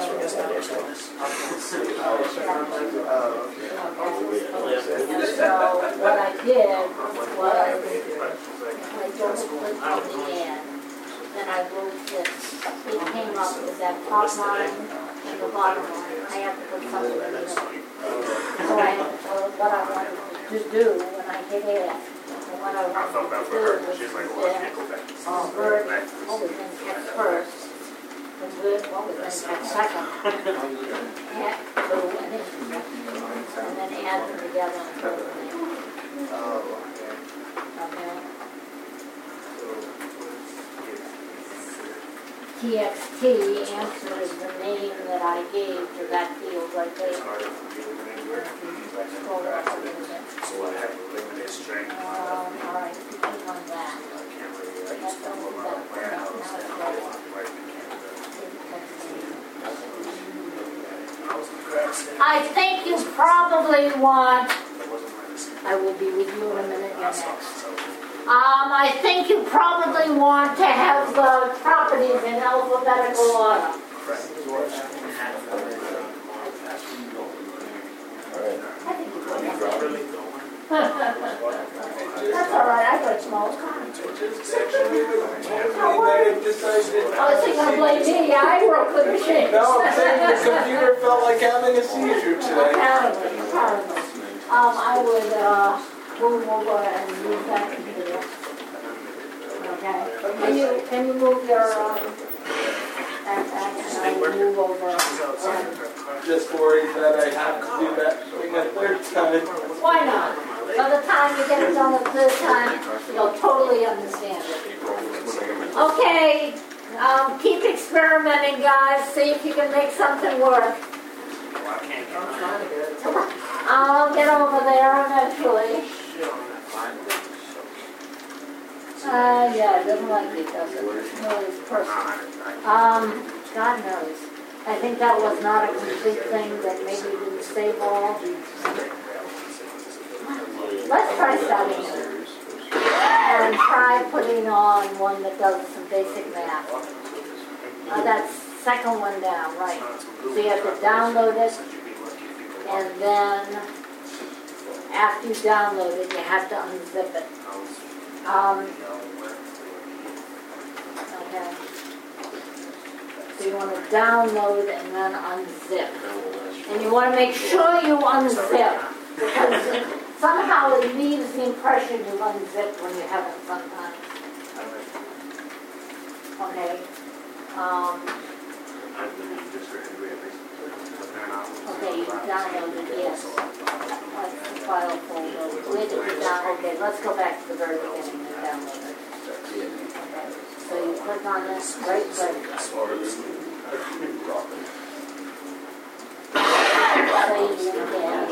And so what I did was, I just clicked on the end, then I wrote this. It came up with that top line and the bottom line. I have to put something in the middle. So I, so what I wanted to do when I hit it, and what I I felt wanted bad to for do her. was She's like, to well, I say, can't go back. oh, Bert, what was in text first, was good, what was in text second. Add two, and then, and then add them together and put them in. Oh, okay. Okay. T X T answer is the name that I gave to that field right there. Scroll up a little bit. So I have to live this strength. Um, all right, click on that. Let's go with that. Okay, now it's ready. I think you probably want, I will be with you in a minute, you're next. Um, I think you probably want to have the properties in alphabetical order. I think you will. That's all right, I got small. I was thinking of blame me, I wrote the machine. No, I'm saying the computer felt like having a seizure today. Apparently, apparently. Um, I would, uh, move over and move that computer. Okay. Can you, can you move your, um, backpack and I will move over? Um, Just worried that I have to do that thing a third time. Why not? By the time you get it done the third time, you'll totally understand it. Okay, um, keep experimenting, guys. See if you can make something work. Well, I can't get I'm trying to get it. I'll get over there eventually. Uh, yeah, it doesn't like it, does it? No, it's personal. Um, God knows. I think that was not a complete thing that maybe didn't save all. Let's try starting here. And try putting on one that does some basic math. Uh, that's second one down, right. So you have to download it, and then after you download it, you have to unzip it. Um, okay. So you want to download and then unzip. And you want to make sure you unzip, because somehow it leaves the impression you've unzipped when you haven't sometimes. Okay. Um, okay, you downloaded, yes. That's the file folder. Where did you download? Okay, let's go back to the very beginning and download it. Okay. So you click on this, right click. Save it again.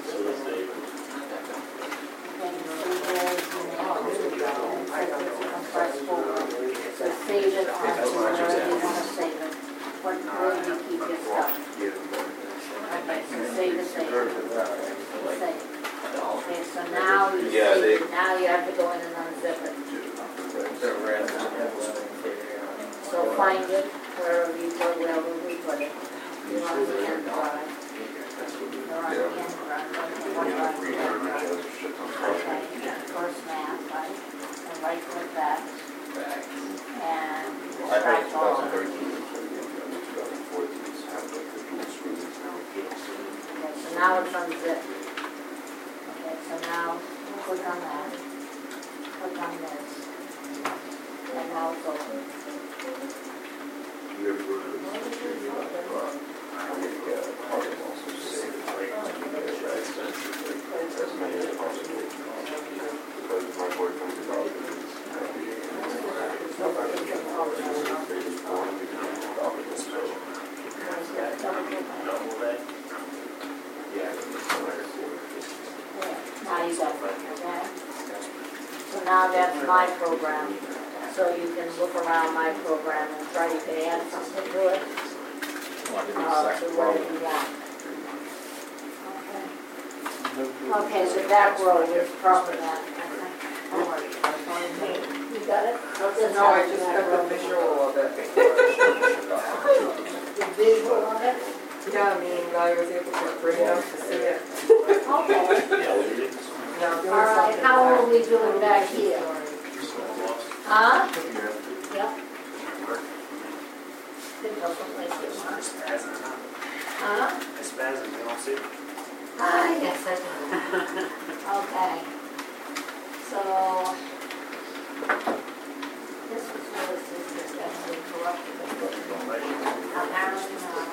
So save it on wherever you want to save it. What, where do you keep your stuff? Okay, so save it, save it. Save. Okay, so now you Yeah, save they- it. Now you have to go in and unzip it. So find it wherever you put, wherever we put it. You want the end drive. You're on the end drive. What drive is the end drive? Okay, first math, right? And right click that. And I heard extract all. twenty thirteen and twenty fourteen have like the dual screens now. Okay, so now it's unzipped. Okay, so now click on that. Click on this. And now it's open. You ever go to the streaming like uh, I think uh, part of also save it like extra expensive like as many as possible because my boyfriend's about it. Now you got it, okay? So now that's my program. so you can look around my program and try to add something to it. Well, I did the Uh, to second whatever row. you want. Okay. Okay, so that road is proper then. You got it? No, I just got the visual of it. The visual of it? Yeah, I mean, I was able to bring it up to see it. Okay. Yeah, we did. Now, there All was right, something how are that- we doing back here? Huh? Yep. It doesn't like it much. It's spasm, huh? Huh? It's spasm, you don't see it? Ah, yes, I do. Okay. So, this is what it is, this got to be corrupted. Apparently not.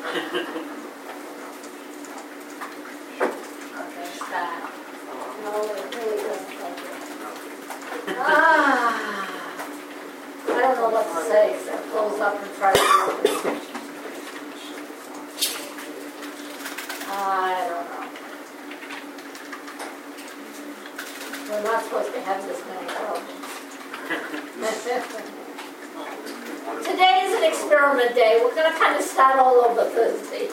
Okay, stop. No, it really doesn't like it. Ah. I don't know what to say, so close up and try to open it. I don't know. We're not supposed to have this many problems. Today is an experiment day. We're going to kind of start all over Thursday.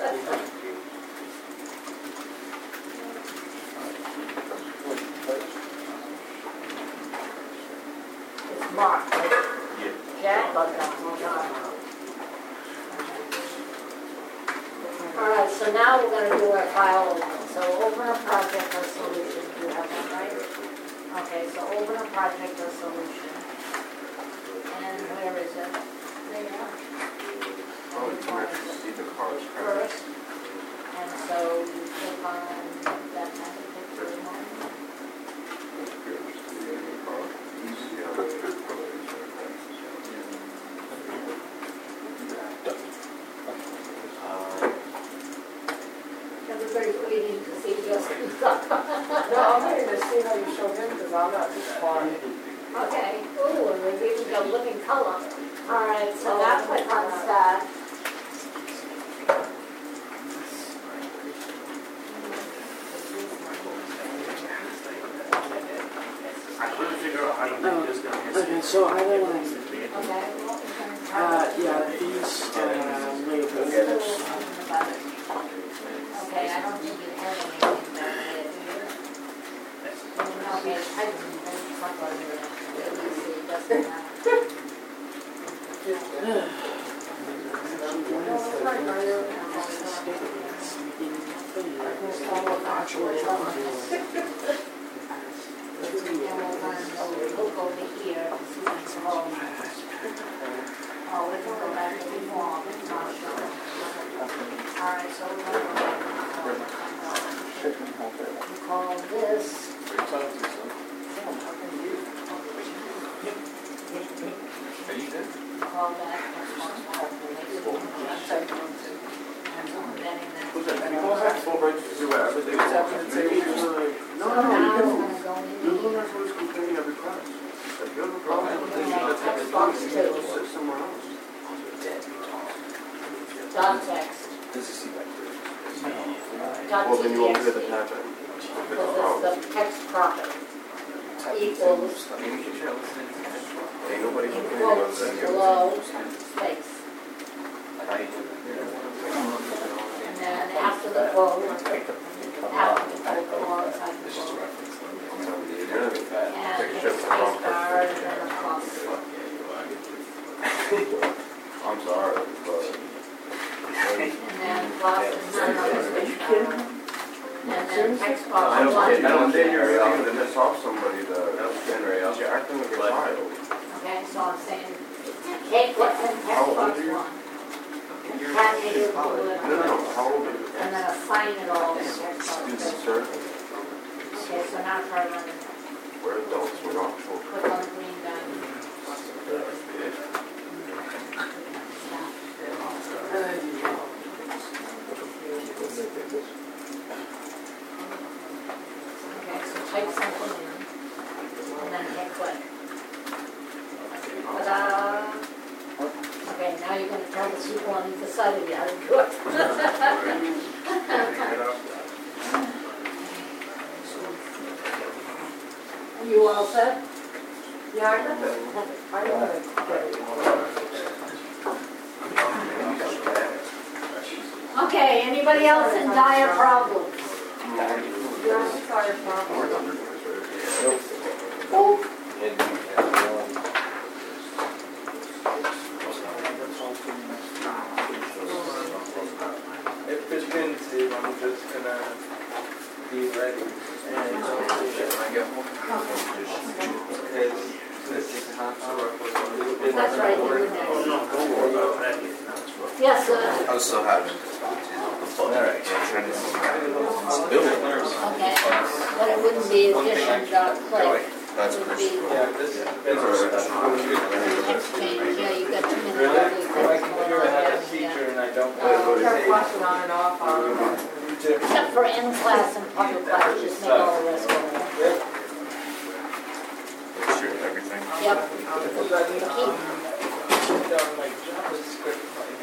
It's Mark, right? Jack? Oh, no, no. All right, so now we're going to do our file opening. So open a project or solution. You have one, right? Okay, so open a project or solution. And where is it? There. Oh, it's Which one nice is to it? see the cars present. First. And so you click on that kind of picture one. Appears to be a new car. See how the good colors are. Everybody's waiting to see Justin's got. No, I'm waiting to see how you show him, because I'm not this far. Okay, ooh, and we've even got living color. All right, so now click on start. I couldn't figure out how you make this down here. Okay, so I will, um, Okay. well, we're gonna try uh, to- yeah, these, uh, labels. Okay, I don't think you have anything back there, do you? Okay, I didn't, there's somebody there. Let me see, it doesn't matter. No, it's not murder. And we'll run, oh, we'll look over here, see what's wrong. Oh, we can go back to the form, it's not sure. All right, so we're gonna go back to the form. We call this. Hey, you did? Call that responsible. Who's that? Can you go back full right to do whatever they What's want? happening to you? No, So no, now you we're don't. gonna go in You're the here. one who's complaining every class. If you have a problem, then Yeah, let's have a text box meeting too. and sit somewhere else. Dot text. This is Dot Well, then you won't hear the txt. tap in. If it's a Because problem. it's the text profit equals, Ain't nobody complaining other equals than you. below space. And then after the quote, after the quote, go alongside the quote. Yeah. And Take a a shit space for a long bar and then a plus. I'm sorry, but. And then plus and then another space bar. And then text I box don't, I one. don't think you're really gonna miss off somebody to, you're acting like a child. Okay, so I'm saying, take what's in text How old box are you? one. Attach it to No, no, it, no, how old are you? and then assign it all in text box Student two. sir, Okay, so now try running it. we're adults, we're not Click children. on the green diamond. Okay, so type something in, and then hit click. Ta-da! Okay, now you're gonna tell the people on either side of you how to do it. You all set? Yeah, I got the, I got it. Okay, anybody else in dire problems? Yeah, I'm sorry, Tom. Oh, If it's been Steve, I'm just gonna be ready. And that's right. you're next. Oh, no, don't worry about that. Yes, sir. I was so happy. Alright. Okay, but it wouldn't be addition dot click. That's It would pretty. be yeah, this is. exchange, yeah, you got too many Really? ugly My things computer going on, has a yeah. feature and I don't. Uh, kept flashing on and off, um, Except for in class and public class, just make all the rest go away. Sure, everything. Yep. Because I need to Keep. put down my JavaScript.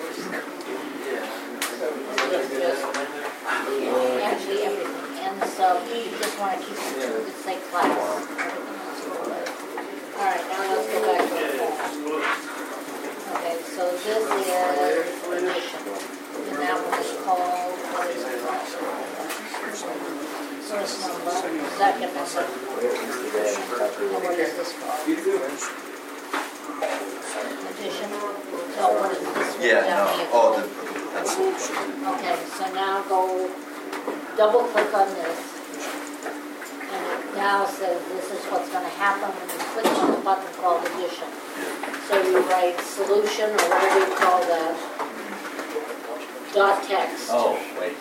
Just, just, actually everything, and so you just want to keep it to the say class. Alright, now let's go back to the form. Okay, so this is addition, and that one is called, what is it called? First number, second number. And what is this called? Addition, so what is this one Yeah, down no. here? Oh, the, that's. Okay, so now go, double click on this. And it now says this is what's gonna happen when you click on the button called addition. So you write solution, or whatever you call that, dot text Oh, wait.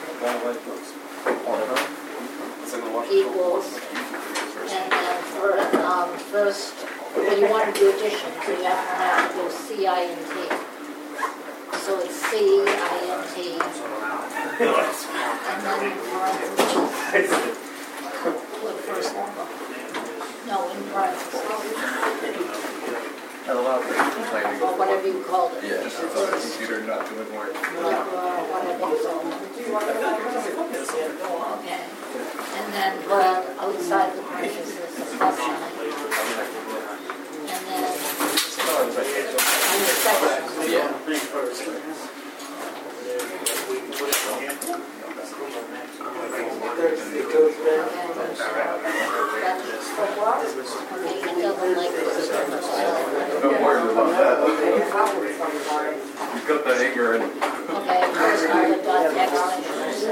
equals, and then for, um, first, when you want to do addition, so you have to have to do C I N T. So it's C I N T. And then in parentheses, put first number. No, in parentheses, or whatever you called it. Yeah, so the computer not doing work. Like, uh, whatever you called it. Okay. And then put outside the parentheses a plus sign. And then on the second one. Yeah. It goes back. Okay, it doesn't like this. Don't worry about that. it happens sometimes. You got the anger in. Okay, first number dot text. Dot text.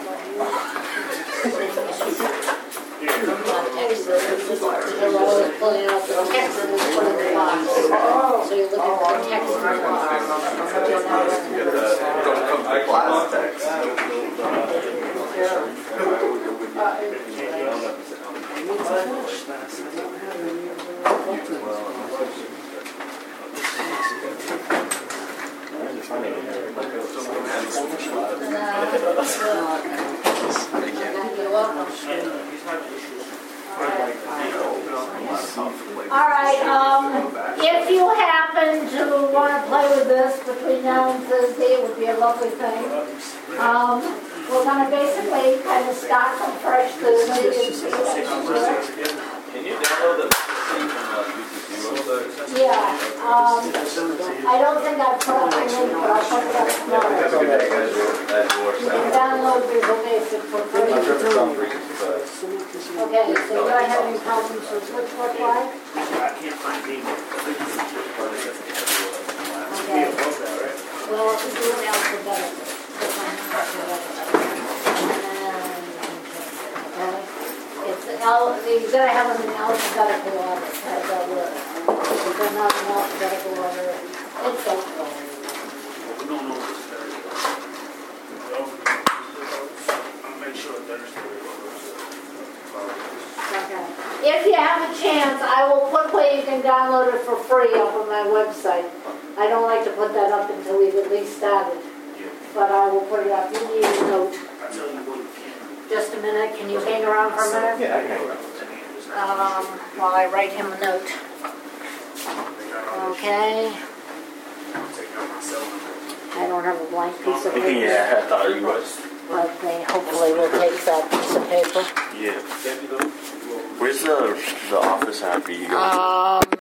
You're always pulling out the text and then put it in the box. So you're looking for the text in the box. Get the, don't come to class text. You're welcome. All right, um, if you happen to want to play with this between now and Thursday, it would be a lovely thing. Um, we're going to basically kind of start from fresh Thursday and see what it works. Can you download the C from uh, U T C website? Yeah, um, I don't think I've put up the link, but I'll put it up tomorrow. Have a good day, guys. That works You can out. download Visual Basic for free. For some reason, but Okay, so you don't have any problems with switchboard live? I can't find the email. Okay. Well, if you do it alphabetically. Click on alphabetically. And, okay. It's al, you gotta have them in alphabetical order, how does that work? If they're not in alphabetical order, it don't go. We don't know what's there. I'll make sure Thursday. Okay. If you have a chance, I will put where you can download it for free up on my website. I don't like to put that up until we've at least started, but I will put it up. You need a note. I tell you what you can. Just a minute, can you hang around for a minute? Yeah, I can. Um, while I write him a note. Okay, I don't have a blank piece of paper, yeah, I thought you was. but they hopefully will take that piece of paper. Yeah. Where's the the office at? Be Um,